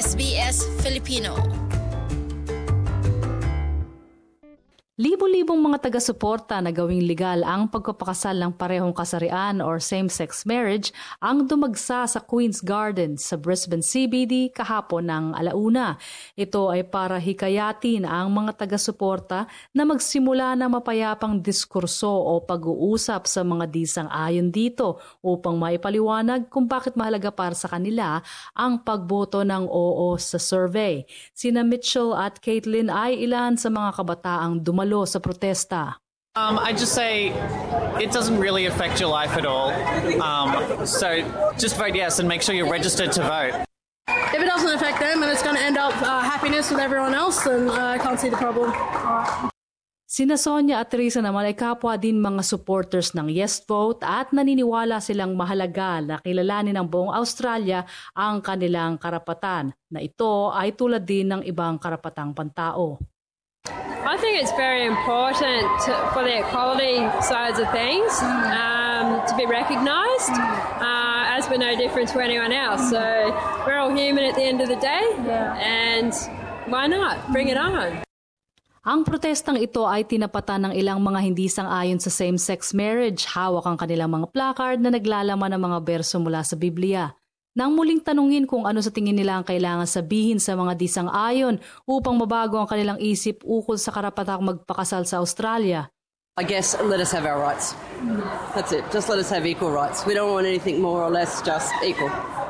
SBS Filipino. Libo-libong mga taga-suporta na gawing legal ang pagpapakasal ng parehong kasarian or same-sex marriage ang dumagsa sa Queen's Garden sa Brisbane CBD kahapon ng alauna. Ito ay para hikayatin ang mga taga-suporta na magsimula ng mapayapang diskurso o pag-uusap sa mga disang-ayon dito upang maipaliwanag kung bakit mahalaga para sa kanila ang pagboto ng oo sa survey. Sina Mitchell at Caitlin ay ilan sa mga kabataang dumalo sa protesta. I just say it doesn't really affect your life at all. So just vote yes and make sure you're registered to vote. If it doesn't affect them and it's going to end up happiness with everyone else, then I can't see the problem. Sina Sonia at Teresa naman ay kapwa din mga supporters ng Yes Vote at naniniwala silang mahalaga na kilalanin ng buong Australia ang kanilang karapatan na ito ay tulad din ng ibang karapatang pantao. I think it's very important for the equality sides of things to be recognised as we're no different to anyone else. So we're all human at the end of the day and why not? Bring it on. Ang protestang ito ay tinapatan ng ilang mga hindi sang-ayon sa same-sex marriage. Hawak ang kanilang mga placard na naglalaman ng mga berso mula sa Biblia. Nang muling tanungin kung ano sa tingin nila ang kailangan sabihin sa mga disang-ayon upang mabago ang kanilang isip ukol sa karapatang magpakasal sa Australia. I guess let us have our rights. That's it. Just let us have equal rights. We don't want anything more or less, just equal.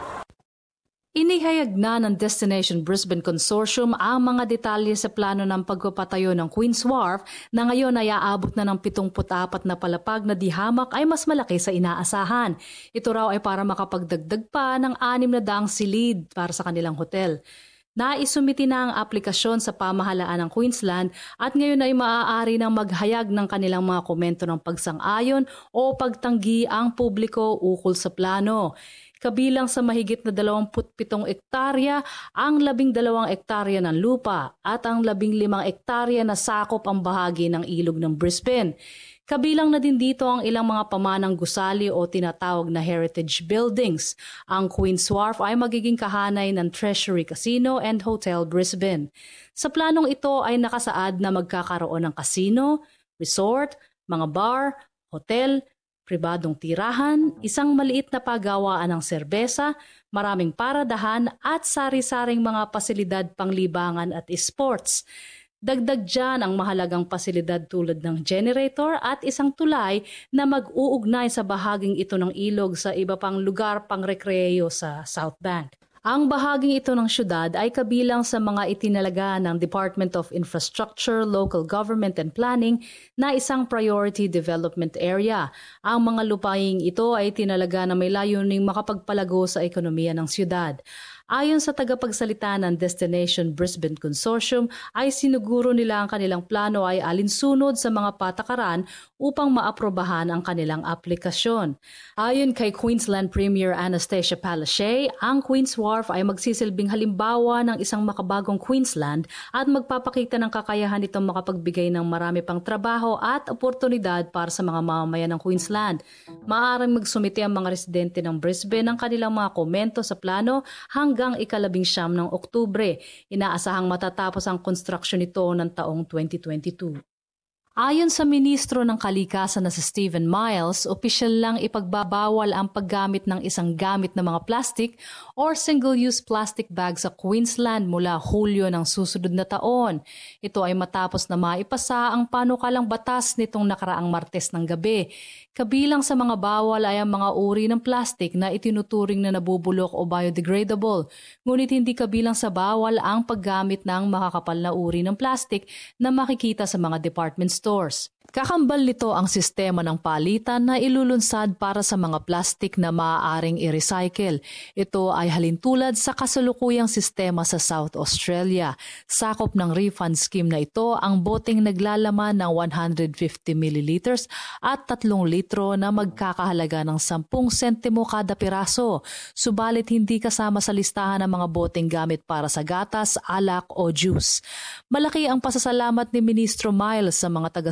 Inihayag na ng Destination Brisbane Consortium ang mga detalye sa plano ng pagpapatayo ng Queen's Wharf na ngayon ay aabot na ng 74 na palapag na dihamak ay mas malaki sa inaasahan. Ito raw ay para makapagdagdag pa ng 600 silid para sa kanilang hotel. Naisumiti na ang aplikasyon sa pamahalaan ng Queensland at ngayon ay maaari nang maghayag ng kanilang mga komento ng pagsang-ayon o pagtanggi ang publiko ukol sa plano. Kabilang sa mahigit na 27 ektarya ang 12 ektarya ng lupa at ang 15 ektarya na sakop ang bahagi ng ilog ng Brisbane. Kabilang na din dito ang ilang mga pamanang gusali o tinatawag na heritage buildings. Ang Queen's Wharf ay magiging kahanay ng Treasury Casino and Hotel Brisbane. Sa planong ito ay nakasaad na magkakaroon ng casino, resort, mga bar, hotel, pribadong tirahan, isang maliit na paggawaan ng serbesa, maraming paradahan at sari-saring mga pasilidad panglibangan at sports. Dagdag dyan ang mahalagang pasilidad tulad ng generator at isang tulay na mag-uugnay sa bahaging ito ng ilog sa iba pang lugar pang rekreyo sa South Bank. Ang bahaging ito ng syudad ay kabilang sa mga itinalaga ng Department of Infrastructure, Local Government and Planning na isang priority development area. Ang mga lupaing ito ay tinalaga na may layuning makapagpalago sa ekonomiya ng syudad. Ayon sa tagapagsalita ng Destination Brisbane Consortium ay sinuguro nila ang kanilang plano ay alinsunod sa mga patakaran upang maaprobahan ang kanilang aplikasyon. Ayon kay Queensland Premier Anastasia Palaszczuk, ang Queen's Wharf ay magsisilbing halimbawa ng isang makabagong Queensland at magpapakita ng kakayahan nitong makapagbigay ng marami pang trabaho at oportunidad para sa mga mamamayan ng Queensland. Maaaring magsumite ang mga residente ng Brisbane ng kanilang mga komento sa plano hanggang ika-19 ng Oktubre. Inaasahang matatapos ang konstruksyon nito ng taong 2022. Ayon sa Ministro ng Kalikasan na si Stephen Miles, opisyal lang ipagbabawal ang paggamit ng isang gamit na mga plastic or single-use plastic bag sa Queensland mula Hulyo ng susunod na taon. Ito ay matapos na maipasa ang panukalang batas nitong nakaraang Martes ng gabi. Kabilang sa mga bawal ay ang mga uri ng plastic na itinuturing na nabubulok o biodegradable. Ngunit hindi kabilang sa bawal ang paggamit ng makakapal na uri ng plastic na makikita sa mga department stores. Kakambal nito ang sistema ng palitan na ilulunsad para sa mga plastik na maaaring i-recycle. Ito ay halintulad sa kasalukuyang sistema sa South Australia. Sakop ng refund scheme na ito ang boteng naglalaman ng 150 milliliters at 3 litro na magkakahalaga ng 10 sentimo kada piraso. Subalit hindi kasama sa listahan ng mga boteng gamit para sa gatas, alak o juice. Malaki ang pasasalamat ni Ministro Miles sa mga taga-suporta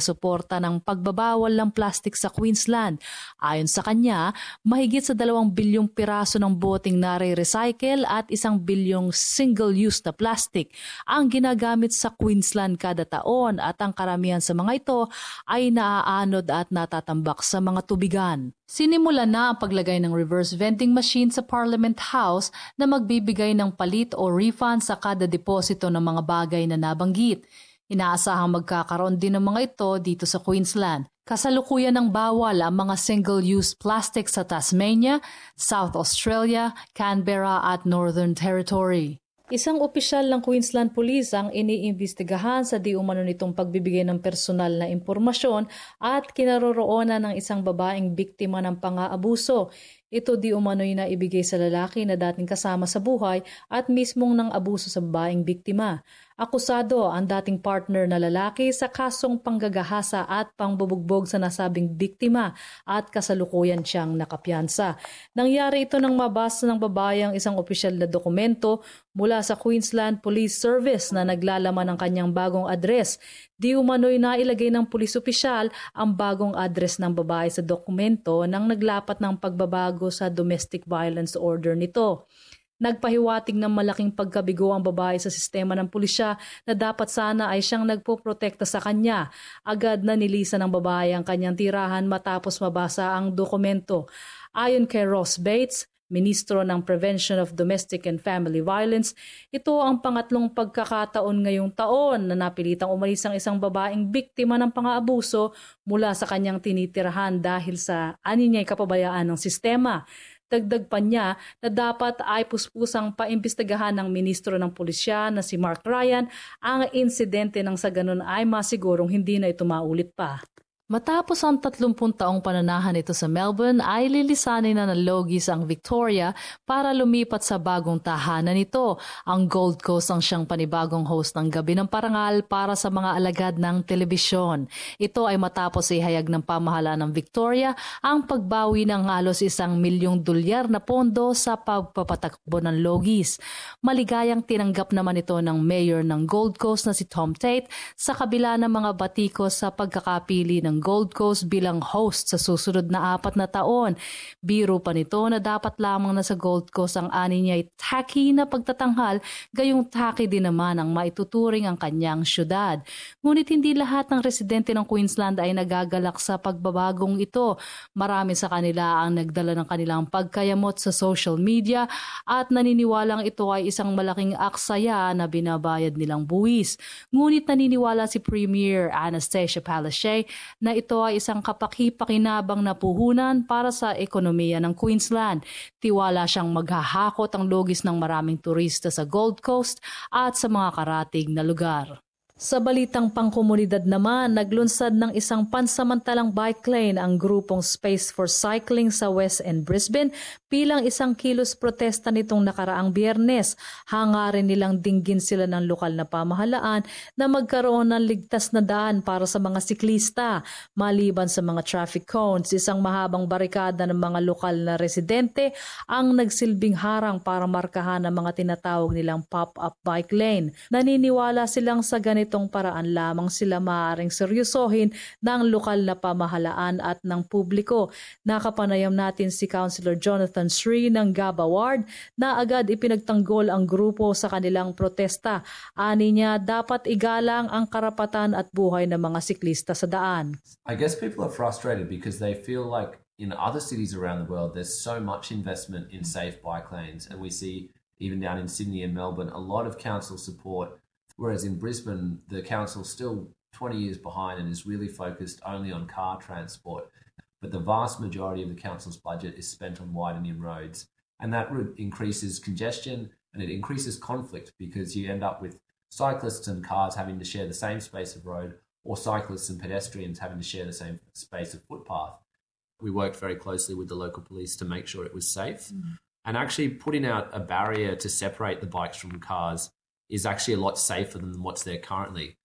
suporta ng pagbabawal ng plastic sa Queensland. Ayon sa kanya, mahigit sa 2 bilyong piraso ng boteng nare-recycle at 1 bilyong single-use na plastic ang ginagamit sa Queensland kada taon at ang karamihan sa mga ito ay naaanod at natatambak sa mga tubigan. Sinimula na ang paglagay ng reverse vending machine sa Parliament House na magbibigay ng palit o refund sa kada deposito ng mga bagay na nabanggit. Inaasahang magkakaroon din ng mga ito dito sa Queensland. Kasalukuyan ng bawal ang mga single-use plastic sa Tasmania, South Australia, Canberra at Northern Territory. Isang opisyal ng Queensland Police ang iniimbestigahan sa di umano nitong pagbibigay ng personal na impormasyon at kinaroroonan ng isang babaeng biktima ng pang-aabuso. Ito di umano'y na ibigay sa lalaki na dating kasama sa buhay at mismong nang abuso sa babaeng biktima. Akusado ang dating partner na lalaki sa kasong panggagahasa at pangbubugbog sa nasabing biktima at kasalukuyan siyang nakapiyansa. Nangyari ito nang mabasa ng babae ang isang opisyal na dokumento mula sa Queensland Police Service na naglalaman ng kanyang bagong address. Di umano'y nailagay ng pulis opisyal ang bagong address ng babae sa dokumento nang naglapat ng pagbabago sa domestic violence order nito. Nagpahiwatig ng malaking pagkabigo ang babae sa sistema ng pulisya na dapat sana ay siyang nagpoprotekta sa kanya. Agad na nilisan ng babae ang kanyang tirahan matapos mabasa ang dokumento. Ayon kay Ross Bates, Ministro ng Prevention of Domestic and Family Violence, ito ang pangatlong pagkakataon ngayong taon na napilitang umalis ang isang babaeng biktima ng pang-aabuso mula sa kanyang tinitirahan dahil sa aninyay kapabayaan ng sistema. Dagdag pa niya na dapat ay puspusang paimbestigahan ng Ministro ng Pulisya na si Mark Ryan ang insidente nang sa ganun ay masigurong hindi na ito maulit pa. Matapos ang 30 taong pananahan ito sa Melbourne ay lilisanin na ng Logis ang Victoria para lumipat sa bagong tahanan nito. Ang Gold Coast ang siyang panibagong host ng Gabi ng Parangal para sa mga alagad ng telebisyon. Ito ay matapos ihayag ng pamahalaan ng Victoria ang pagbawi ng halos $1 milyong na pondo sa pagpapatakbo ng Logis. Maligayang tinanggap naman ito ng Mayor ng Gold Coast na si Tom Tate sa kabila ng mga batikos sa pagkakapili ng Gold Coast bilang host sa susunod na 4 na taon. Biro pa nito na dapat lamang na sa Gold Coast ang ani niya ay tacky na pagtatanghal, gayong tacky din naman ang maituturing ang kanyang syudad. Ngunit hindi lahat ng residente ng Queensland ay nagagalak sa pagbabagong ito. Marami sa kanila ang nagdala ng kanilang pagkayamot sa social media at naniniwalang ito ay isang malaking aksaya na binabayad nilang buwis. Ngunit naniniwala si Premier Anastasia Palaszczuk na ito ay isang kapaki-pakinabang na puhunan para sa ekonomiya ng Queensland. Tiwala siyang maghahakot ang logis ng maraming turista sa Gold Coast at sa mga karatig na lugar. Sa balitang pangkomunidad naman, naglunsad ng isang pansamantalang bike lane ang grupong Space for Cycling sa West End, Brisbane bilang isang kilos protesta nitong nakaraang Biyernes. Hangarin nilang dinggin sila ng lokal na pamahalaan na magkaroon ng ligtas na daan para sa mga siklista. Maliban sa mga traffic cones, isang mahabang barikada ng mga lokal na residente ang nagsilbing harang para markahan ang mga tinatawag nilang pop-up bike lane. Naniniwala silang sa ganitong paraan lamang sila maaaring seryosohin ng lokal na pamahalaan at ng publiko. Nakapanayam natin si Councilor Jonathan Sri ng Gaba Ward na agad ipinagtanggol ang grupo sa kanilang protesta. Ani niya, dapat igalang ang karapatan at buhay ng mga siklista sa daan. I guess people are frustrated because they feel like in other cities around the world there's so much investment in safe bike lanes, and we see even down in Sydney and Melbourne a lot of council support. Whereas in Brisbane, the council's still 20 years behind and is really focused only on car transport. But the vast majority of the council's budget is spent on widening roads. And that increases congestion and it increases conflict because you end up with cyclists and cars having to share the same space of road, or cyclists and pedestrians having to share the same space of footpath. We worked very closely with the local police to make sure it was safe. And actually putting out a barrier to separate the bikes from cars is actually a lot safer than what's there currently.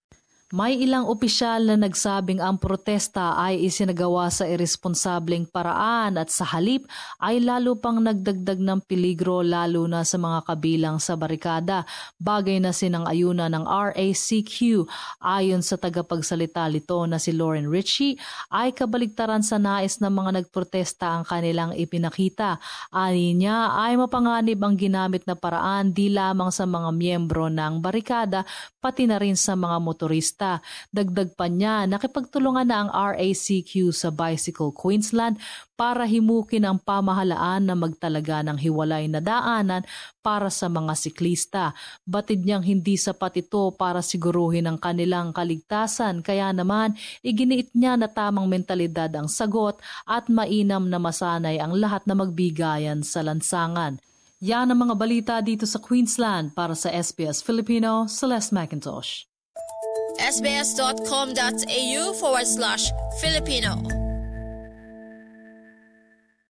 May ilang opisyal na nagsabing ang protesta ay isinagawa sa irresponsableng paraan at sa halip ay lalo pang nagdagdag ng peligro lalo na sa mga kabilang sa barikada. Bagay na sinang-ayunan ng RACQ. Ayon sa tagapagsalita nito na si Lauren Ritchie ay kabaligtaran sa nais ng mga nagprotesta ang kanilang ipinakita. Ani niya ay mapanganib ang ginamit na paraan di lamang sa mga miyembro ng barikada pati na rin sa mga motorista. Dagdag pa niya, nakipagtulungan na ang RACQ sa Bicycle Queensland para himukin ang pamahalaan na magtalaga ng hiwalay na daanan para sa mga siklista. Batid niyang hindi sapat ito para siguruhin ang kanilang kaligtasan, kaya naman iginiit niya na tamang mentalidad ang sagot at mainam na masanay ang lahat na magbigayan sa lansangan. Yan ang mga balita dito sa Queensland. Para sa SBS Filipino, Celeste McIntosh. sbs.com.au/Filipino